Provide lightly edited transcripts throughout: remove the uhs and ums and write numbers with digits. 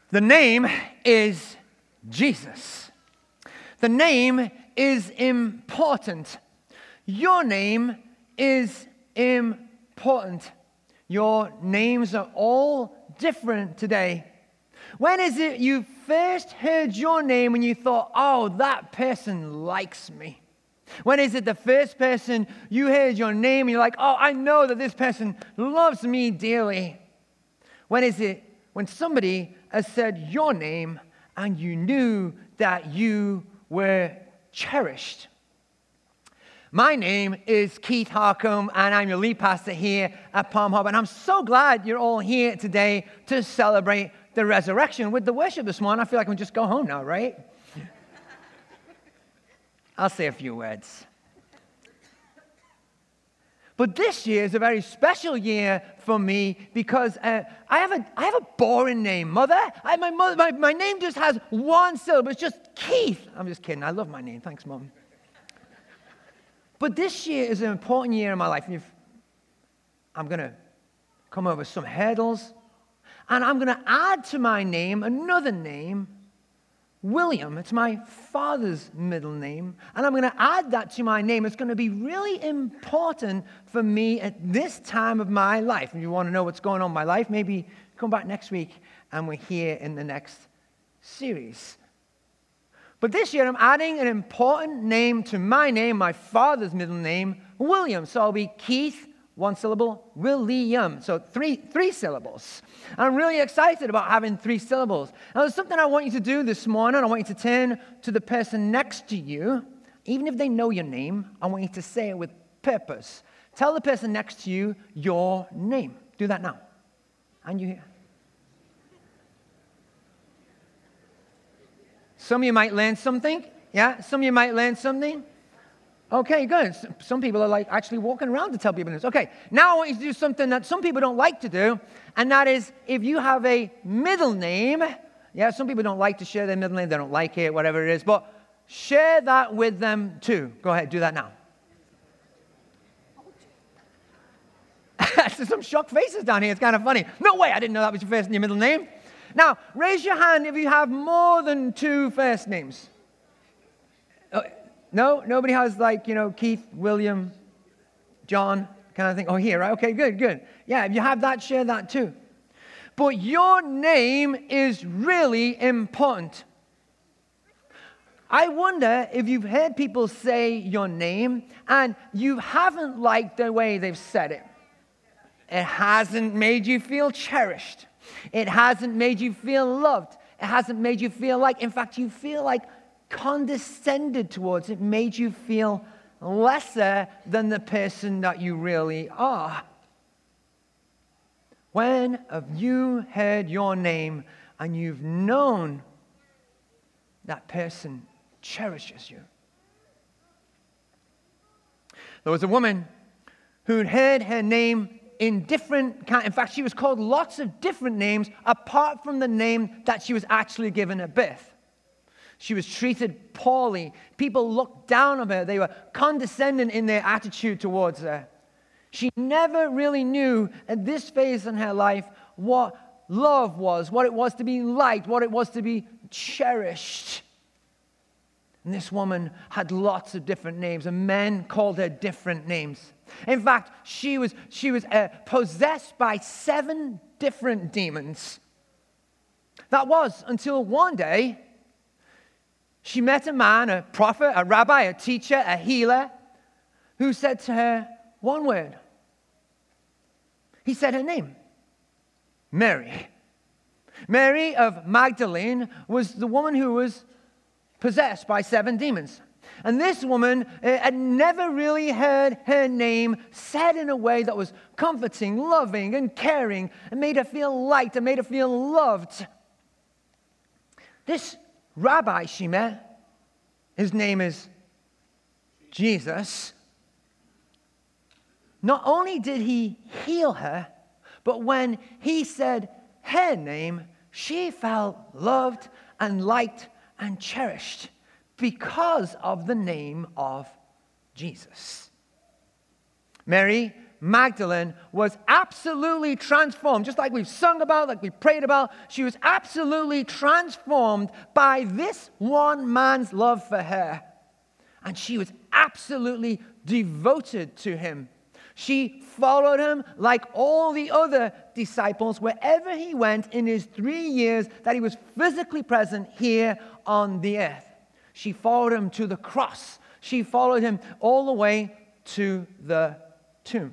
The name is Jesus. The name is important. Your name is important. Your names are all different today. When is it you first heard your name and you thought, oh, that person likes me? When is it the first person you heard your name and you're like, oh, I know that this person loves me dearly? When is it when somebody has said your name and you knew that you were cherished? My name is Keith Harcombe, and I'm your lead pastor here at Palm Harbor. And I'm so glad you're all here today to celebrate the resurrection. With the worship this morning, I feel like we can just go home now, right? I'll say a few words. But this year is a very special year for me because I have a boring name, Mother. My name just has one syllable. It's just Keith. I'm just kidding. I love my name. Thanks, Mom. But this year is an important year in my life. I'm going to come over some hurdles, and I'm going to add to my name another name, William. It's my father's middle name, and I'm going to add that to my name. It's going to be really important for me at this time of my life. If you want to know what's going on in my life, maybe come back next week, and we're here in the next series. But this year, I'm adding an important name to my name, my father's middle name, William. So I'll be Keith, one syllable, William. So three syllables. And I'm really excited about having 3 syllables. Now, there's something I want you to do this morning. I want you to turn to the person next to you. Even if they know your name, I want you to say it with purpose. Tell the person next to you your name. Do that now. And you hear. Some of you might learn something. Yeah? Some of you might learn something. Okay, good. Some people are like actually walking around to tell people this. Okay, now I want you to do something that some people don't like to do, and that is if you have a middle name. Yeah, some people don't like to share their middle name. They don't like it, whatever it is. But share that with them too. Go ahead, do that now. There's some shocked faces down here. It's kind of funny. No way, I didn't know that was your first and your middle name. Now, raise your hand if you have more than 2 first names. No? Nobody has Keith, William, John kind of thing? Oh, here, right? Okay, good. Yeah, if you have that, share that too. But your name is really important. I wonder if you've heard people say your name and you haven't liked the way they've said it. It hasn't made you feel cherished. It hasn't made you feel loved. It hasn't made you feel like, in fact, you feel like condescended towards. It made you feel lesser than the person that you really are. When have you heard your name and you've known that person cherishes you? There was a woman who'd heard her name in fact, she was called lots of different names apart from the name that she was actually given at birth. She was treated poorly. People looked down on her. They were condescending in their attitude towards her. She never really knew at this phase in her life what love was, what it was to be liked, what it was to be cherished. And this woman had lots of different names, and men called her different names. In fact, she was possessed by 7 different demons. That was until one day she met a man, a prophet, a rabbi, a teacher, a healer, who said to her one word. He said her name, Mary. Mary of Magdalene was the woman who was possessed by 7 demons. And this woman had never really heard her name said in a way that was comforting, loving, and caring, and made her feel liked and made her feel loved. This rabbi she met, his name is Jesus. Not only did he heal her, but when he said her name, she felt loved and liked and cherished because of the name of Jesus. Mary Magdalene was absolutely transformed, just like we've sung about, like we prayed about. She was absolutely transformed by this one man's love for her. And she was absolutely devoted to him. She followed him like all the other disciples wherever he went in his 3 years that he was physically present here on the earth. She followed him to the cross. She followed him all the way to the tomb.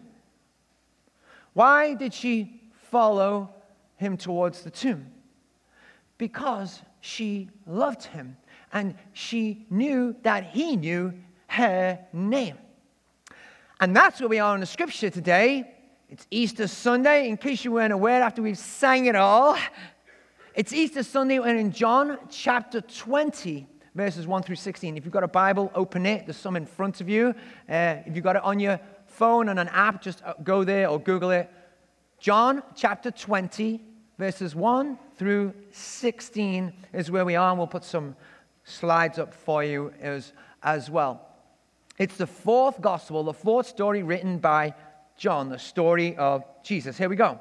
Why did she follow him towards the tomb? Because she loved him, and she knew that he knew her name. And that's where we are in the scripture today. It's Easter Sunday, in case you weren't aware after we've sang it all. It's Easter Sunday, and in John chapter 20, verses 1 through 16. If you've got a Bible, open it. There's some in front of you. If you've got it on your phone and an app, just go there or Google it. John chapter 20, verses 1 through 16 is where we are, and we'll put some slides up for you as well. It's the fourth gospel, the fourth story written by John, the story of Jesus. Here we go.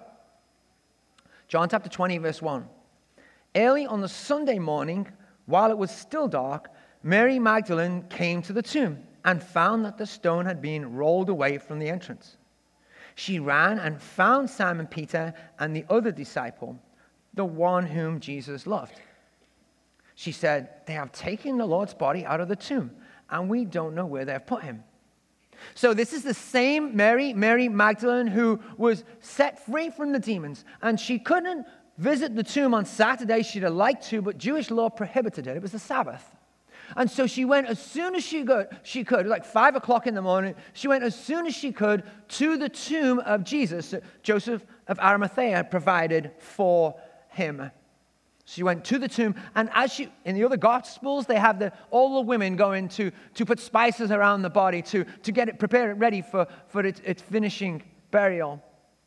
John chapter 20, verse 1. Early on the Sunday morning, while it was still dark, Mary Magdalene came to the tomb and found that the stone had been rolled away from the entrance. She ran and found Simon Peter and the other disciple, the one whom Jesus loved. She said, "They have taken the Lord's body out of the tomb, and we don't know where they have put him." So this is the same Mary Magdalene, who was set free from the demons, and she couldn't visit the tomb on Saturday. She'd have liked to, but Jewish law prohibited it. It was the Sabbath. And so she went as soon as she could, like 5 o'clock in the morning, she went as soon as she could to the tomb of Jesus that Joseph of Arimathea had provided for him. She went to the tomb, and in the other Gospels, they have all the women going to put spices around the body to get it, prepare it ready for its finishing burial.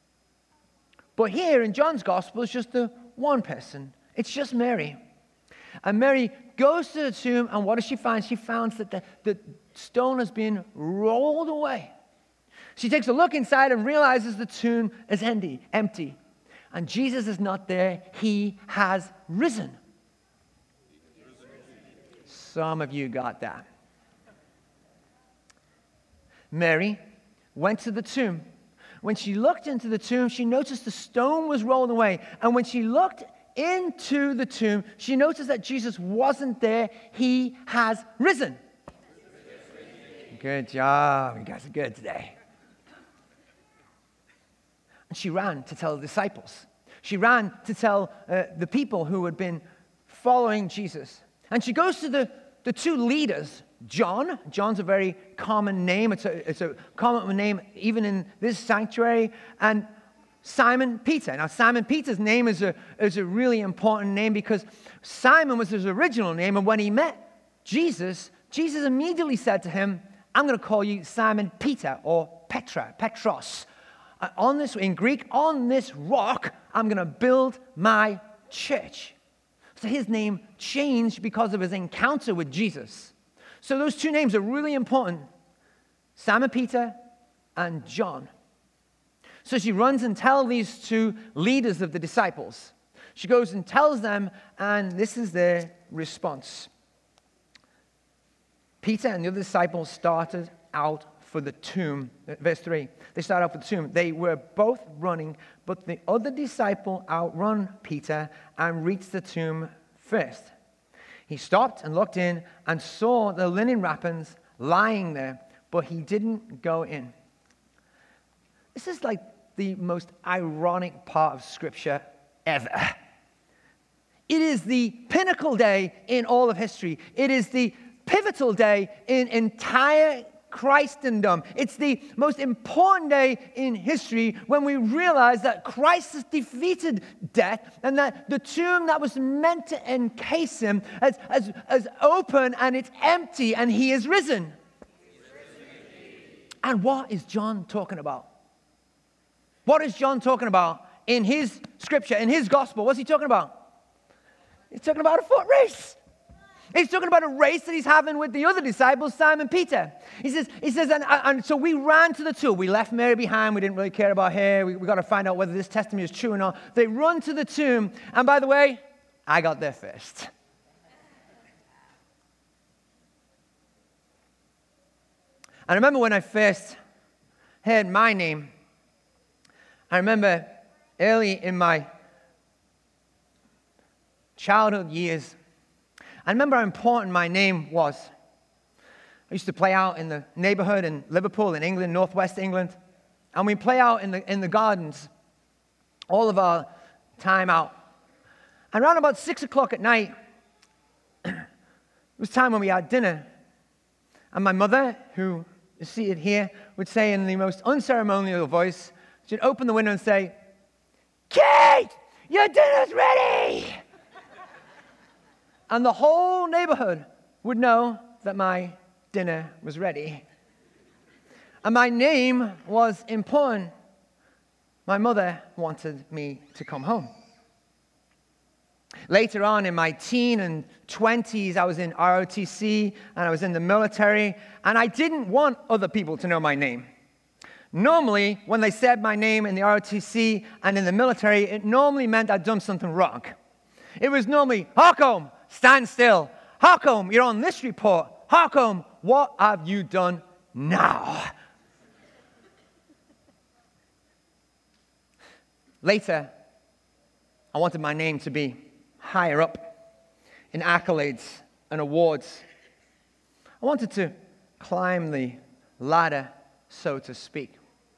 But here in John's Gospel, it's just the one person. It's just Mary. And Mary goes to the tomb, and what does she find? She finds that the stone has been rolled away. She takes a look inside and realizes the tomb is empty. And Jesus is not there. He has risen. Some of you got that. Mary went to the tomb. When she looked into the tomb, she noticed the stone was rolled away. And when she looked into the tomb, she noticed that Jesus wasn't there. He has risen. Good job. You guys are good today. And she ran to tell the disciples. She ran to tell the people who had been following Jesus. And she goes to the two leaders, John. John's a very common name. It's a common name even in this sanctuary. And Simon Peter. Now, Simon Peter's name is a really important name because Simon was his original name. And when he met Jesus, Jesus immediately said to him, "I'm going to call you Simon Peter," or Petros. In Greek, on this rock, I'm going to build my church. So his name changed because of his encounter with Jesus. So those two names are really important. Simon Peter and John. So she runs and tells these two leaders of the disciples. She goes and tells them, and this is their response. Peter and the other disciples started out for the tomb. Verse 3. They started out for the tomb. They were both running, but the other disciple outrun Peter and reached the tomb first. He stopped and looked in and saw the linen wrappings lying there, but he didn't go in. This is like the most ironic part of Scripture ever. It is the pinnacle day in all of history. It is the pivotal day in entire Christendom. It's the most important day in history when we realize that Christ has defeated death and that the tomb that was meant to encase him is open and it's empty and he is risen. And what is John talking about? What is John talking about in his scripture, in his gospel? What's he talking about? He's talking about a foot race. He's talking about a race that he's having with the other disciples, Simon Peter. He says, and so we ran to the tomb. We left Mary behind. We didn't really care about her. We got to find out whether this testimony is true or not. They run to the tomb. And by the way, I got there first. I remember when I first heard my name, I remember early in my childhood years, I remember how important my name was. I used to play out in the neighborhood in Liverpool, in England, northwest England. And we'd play out in the gardens all of our time out. And around about 6 o'clock at night, it was time when we had dinner. And my mother, who is seated here, would say in the most unceremonial voice, she'd open the window and say, "Kate, your dinner's ready!" And the whole neighborhood would know that my dinner was ready. And my name was important. My mother wanted me to come home. Later on in my teen and 20s, I was in ROTC and I was in the military, and I didn't want other people to know my name. Normally, when they said my name in the ROTC and in the military, it normally meant I'd done something wrong. It was normally, "Harcombe, stand still. Harcombe, you're on this report. Harcombe, what have you done now?" Later, I wanted my name to be higher up in accolades and awards. I wanted to climb the ladder, so to speak.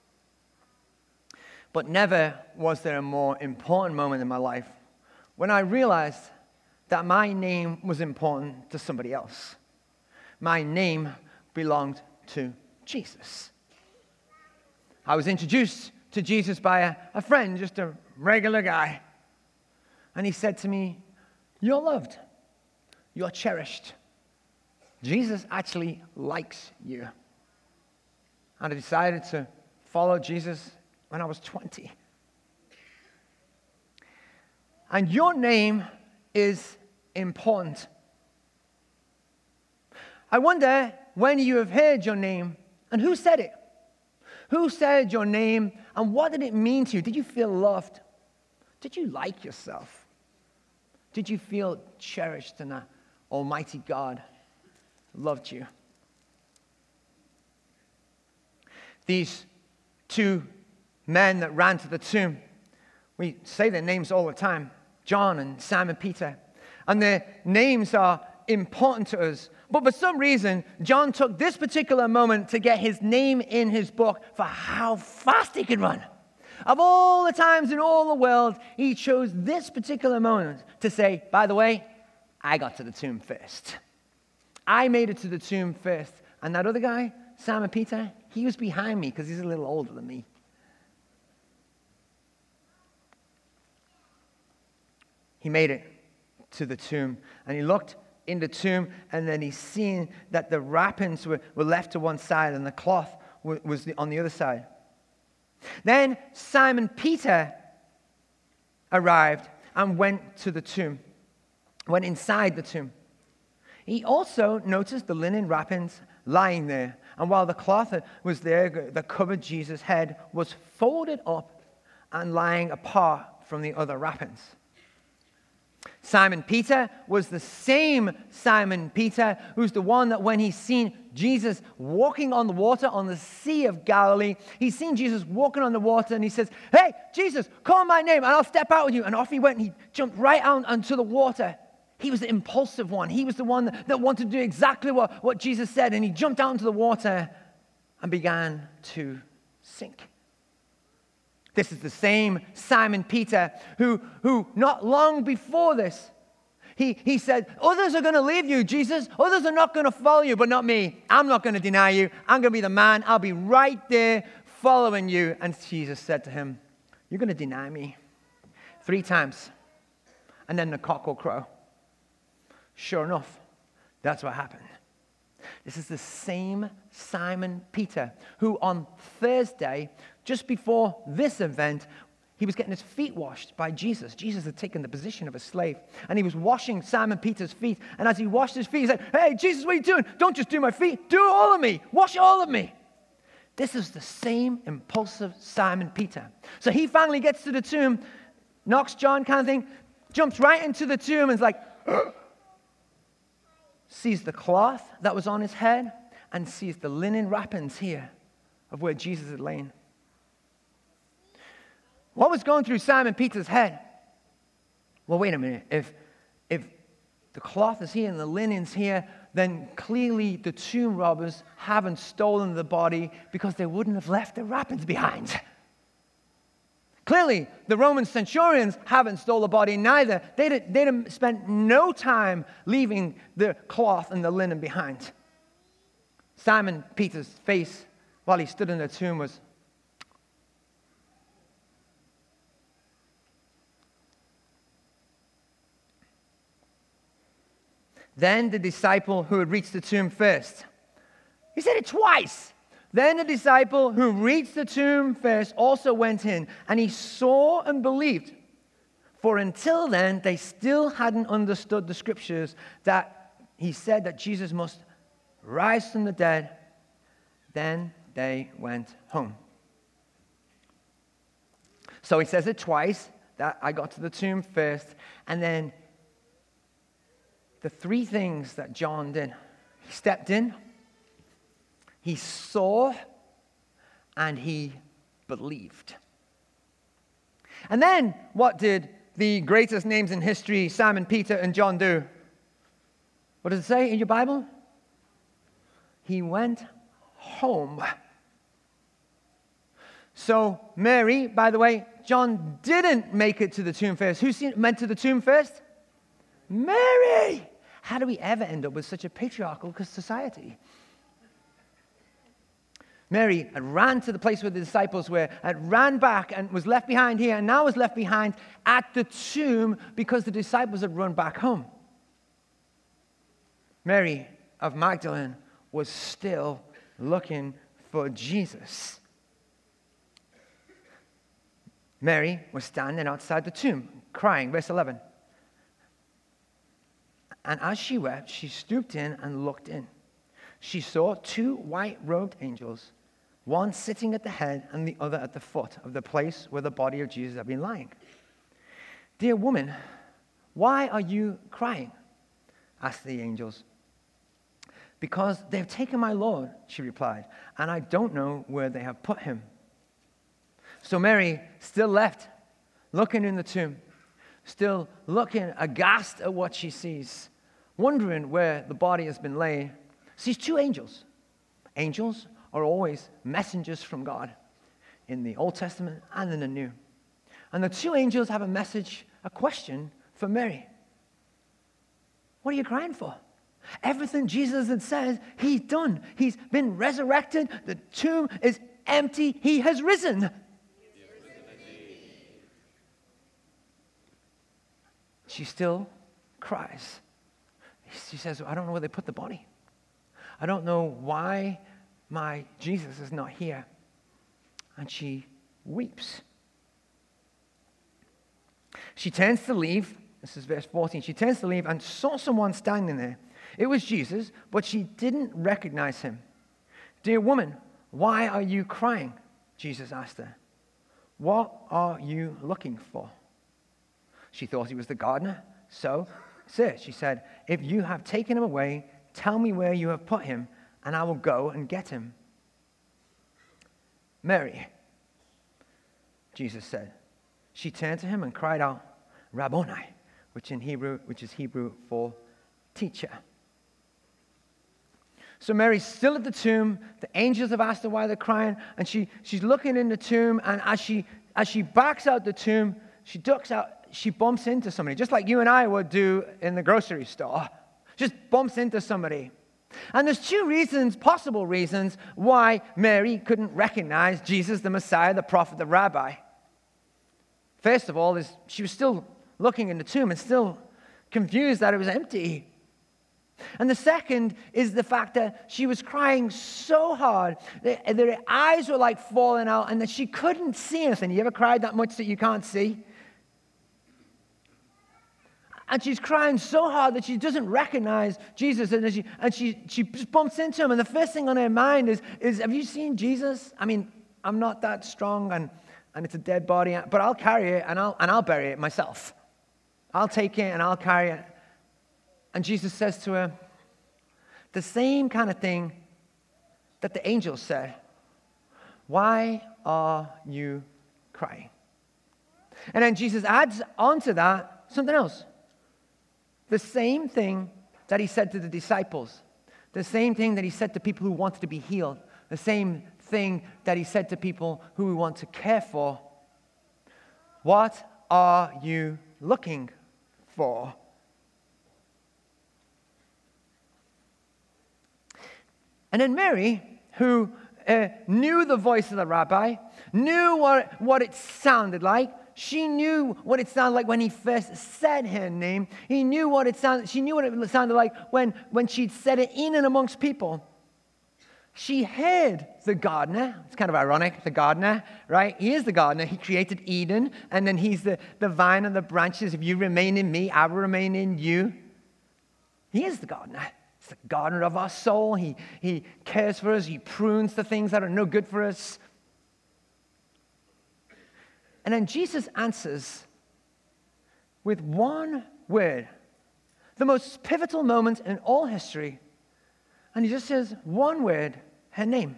But never was there a more important moment in my life when I realized that my name was important to somebody else. My name belonged to Jesus. I was introduced to Jesus by a friend, just a regular guy. And he said to me, "You're loved. You're cherished. Jesus actually likes you." And I decided to follow Jesus when I was 20. And your name is important. I wonder when you have heard your name and who said it? Who said your name and what did it mean to you? Did you feel loved? Did you like yourself? Did you feel cherished and that Almighty God loved you? These two men that ran to the tomb, we say their names all the time, John and Simon Peter. And their names are important to us. But for some reason, John took this particular moment to get his name in his book for how fast he could run. Of all the times in all the world, he chose this particular moment to say, "By the way, I got to the tomb first. I made it to the tomb first." And that other guy, Simon Peter, he was behind me because he's a little older than me. He made it to the tomb, and he looked in the tomb, and then he seen that the wrappings were left to one side, and the cloth was on the other side. Then Simon Peter arrived and went to the tomb, went inside the tomb. He also noticed the linen wrappings lying there, and while the cloth was there that covered Jesus' head was folded up and lying apart from the other wrappings. Simon Peter was the same Simon Peter who's the one that when he's seen Jesus walking on the water on the Sea of Galilee, he's seen Jesus walking on the water and he says, "Hey, Jesus, call my name and I'll step out with you." And off he went and he jumped right out onto the water. He was the impulsive one. He was the one that wanted to do exactly what Jesus said. And he jumped out into the water and began to sink. This is the same Simon Peter who not long before this, he said, "Others are going to leave you, Jesus. Others are not going to follow you, but not me. I'm not going to deny you. I'm going to be the man. I'll be right there following you." And Jesus said to him, "You're going to deny me 3 times, and then the cock will crow." Sure enough, that's what happened. This is the same Simon Peter who on Thursday, just before this event, he was getting his feet washed by Jesus. Jesus had taken the position of a slave, and he was washing Simon Peter's feet. And as he washed his feet, he said, "Hey, Jesus, what are you doing? Don't just do my feet. Do all of me. Wash all of me." This is the same impulsive Simon Peter. So he finally gets to the tomb, knocks John kind of thing, jumps right into the tomb and is like, sees the cloth that was on his head and sees the linen wrappings here of where Jesus had lain. What was going through Simon Peter's head? Well, wait a minute. If the cloth is here and the linen's here, then clearly the tomb robbers haven't stolen the body because they wouldn't have left the wrappings behind. Clearly, the Roman centurions haven't stolen the body neither. They'd have spent no time leaving the cloth and the linen behind. Simon Peter's face while he stood in the tomb was, then the disciple who had reached the tomb first. He said it twice. Then the disciple who reached the tomb first also went in, and he saw and believed. For until then, they still hadn't understood the scriptures that he said that Jesus must rise from the dead. Then they went home. So he says it twice, that I got to the tomb first, and then the three things that John did. He stepped in, he saw, and he believed. And then what did the greatest names in history, Simon Peter and John, do? What does it say in your Bible? He went home. So Mary, by the way, John didn't make it to the tomb first. Who went to the tomb first? Mary! How do we ever end up with such a patriarchal society? Mary had ran to the place where the disciples were, had ran back and was left behind here, and now was left behind at the tomb because the disciples had run back home. Mary of Magdalene was still looking for Jesus. Mary was standing outside the tomb, crying. Verse 11. And as she wept, she stooped in and looked in. She saw two white-robed angels, one sitting at the head and the other at the foot of the place where the body of Jesus had been lying. "Dear woman, why are you crying?" asked the angels. "Because they've taken my Lord," she replied, "and I don't know where they have put him." So Mary still left, looking in the tomb, still looking aghast at what she sees, wondering where the body has been laid, sees two angels. Angels are always messengers from God in the Old Testament and in the New. And the two angels have a message, a question for Mary. What are you crying for? Everything Jesus had said, he's done. He's been resurrected. The tomb is empty. He has risen. She still cries. She says, "I don't know where they put the body. I don't know why my Jesus is not here." And she weeps. She turns to leave. This is verse 14. She turns to leave and saw someone standing there. It was Jesus, but she didn't recognize him. "Dear woman, why are you crying?" Jesus asked her. "What are you looking for?" She thought he was the gardener. "So, sir," she said, "if you have taken him away, tell me where you have put him, and I will go and get him." "Mary," Jesus said. She turned to him and cried out, "Rabboni," which is Hebrew for teacher. So Mary's still at the tomb. The angels have asked her why they're crying, and she's looking in the tomb, and as she backs out the tomb, she ducks out. She bumps into somebody, just like you and I would do in the grocery store. Just bumps into somebody. And there's two possible reasons why Mary couldn't recognize Jesus, the Messiah, the prophet, the rabbi. First of all, is she was still looking in the tomb and still confused that it was empty. And the second is the fact that she was crying so hard that her eyes were like falling out and that she couldn't see anything. You ever cried that much that you can't see? And she's crying so hard that she doesn't recognize Jesus. And she just bumps into him. And the first thing on her mind is, have you seen Jesus? I mean, I'm not that strong and it's a dead body, but I'll carry it and I'll bury it myself. I'll take it and I'll carry it. And Jesus says to her the same kind of thing that the angel said. Why are you crying? And then Jesus adds onto that something else. The same thing that he said to the disciples. The same thing that he said to people who wanted to be healed. The same thing that he said to people who we want to care for. What are you looking for? And then Mary, who knew the voice of the rabbi, knew what it sounded like. She knew what it sounded like when he first said her name. She knew what it sounded like when she'd said it in and amongst people. She heard the gardener. It's kind of ironic, the gardener, right? He is the gardener. He created Eden, and then he's the vine and the branches. If you remain in me, I will remain in you. He is the gardener. He's the gardener of our soul. He cares for us. He prunes the things that are no good for us. And then Jesus answers with one word, the most pivotal moment in all history. And he just says one word, her name.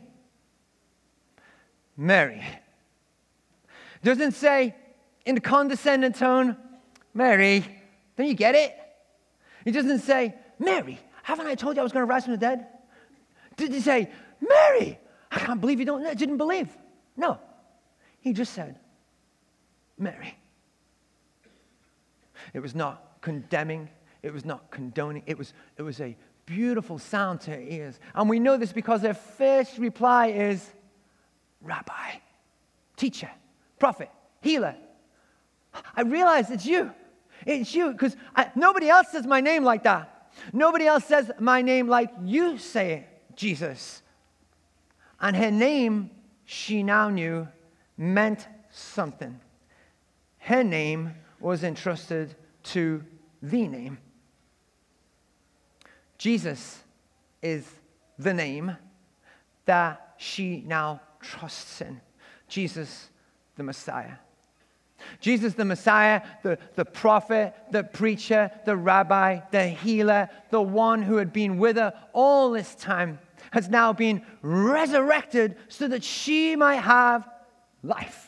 Mary. Doesn't say in a condescending tone, Mary, don't you get it? He doesn't say, Mary, haven't I told you I was going to rise from the dead? Did he say, Mary, I can't believe you didn't believe? No. He just said, Mary. It was not condemning. It was not condoning. It was a beautiful sound to her ears. And we know this because their first reply is, Rabbi, teacher, prophet, healer. I realize it's you. It's you, because nobody else says my name like that. Nobody else says my name like you say it, Jesus. And her name, she now knew, meant something. Her name was entrusted to the name. Jesus is the name that she now trusts in. Jesus, the Messiah. Jesus, the Messiah, the prophet, the preacher, the rabbi, the healer, the one who had been with her all this time, has now been resurrected so that she might have life.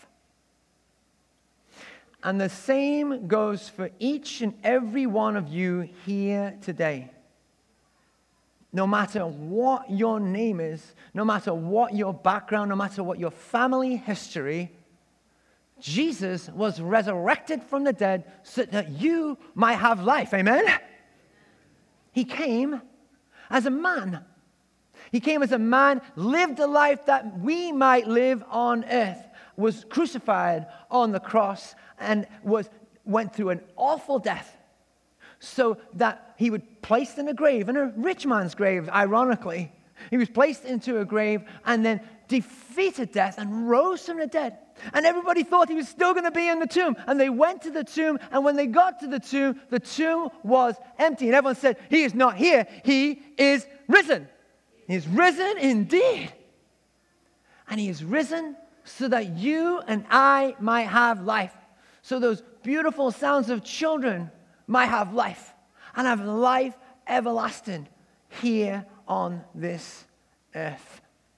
And the same goes for each and every one of you here today. No matter what your name is, no matter what your background, no matter what your family history, Jesus was resurrected from the dead so that you might have life. Amen? He came as a man. He came as a man, lived a life that we might live on earth, was crucified on the cross, and went through an awful death so that he would placed in a grave, in a rich man's grave, ironically. He was placed into a grave and then defeated death and rose from the dead. And everybody thought he was still going to be in the tomb. And they went to the tomb, and when they got to the tomb was empty. And everyone said, he is not here, he is risen. He is risen indeed. And he is risen so that you and I might have life. So those beautiful sounds of children might have life. And have life everlasting here on this earth.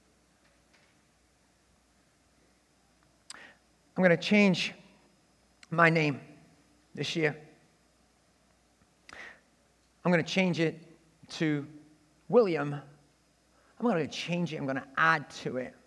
I'm going to change my name this year. I'm going to change it to William. I'm going to change it. I'm going to add to it.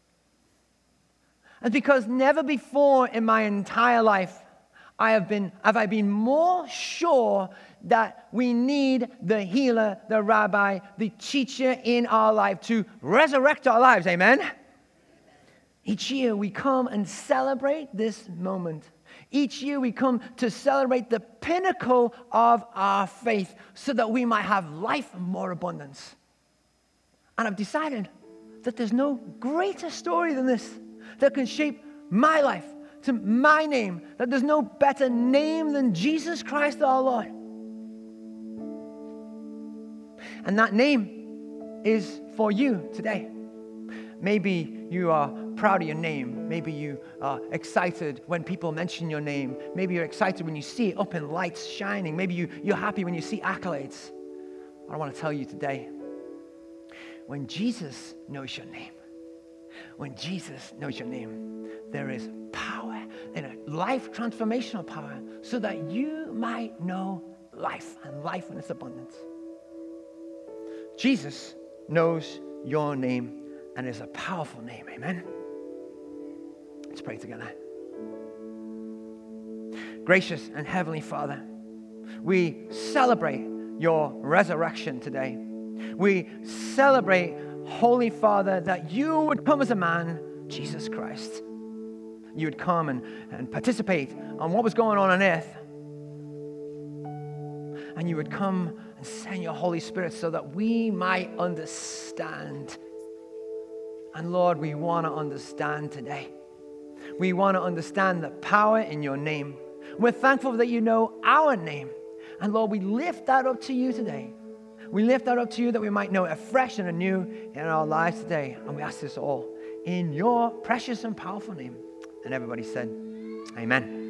And because never before in my entire life have I been more sure that we need the healer, the rabbi, the teacher in our life to resurrect our lives. Amen? Each year we come and celebrate this moment. Each year we come to celebrate the pinnacle of our faith so that we might have life and more abundance. And I've decided that there's no greater story than this that can shape my life to my name, that there's no better name than Jesus Christ our Lord. And that name is for you today. Maybe you are proud of your name. Maybe you are excited when people mention your name. Maybe you're excited when you see it up in lights shining. Maybe you're happy when you see accolades. I want to tell you today, when Jesus knows your name, there is power and a life transformational power so that you might know life and life in its abundance. Jesus knows your name and is a powerful name. Amen. Let's pray together. Gracious and Heavenly Father, we celebrate your resurrection today. We celebrate, Holy Father, that you would come as a man, Jesus Christ. You would come and participate on what was going on earth. And you would come and send your Holy Spirit so that we might understand. And Lord, we want to understand today. We want to understand the power in your name. We're thankful that you know our name. And Lord, we lift that up to you today. We lift that up to you that we might know it afresh and anew in our lives today. And we ask this all in your precious and powerful name. And everybody said, amen.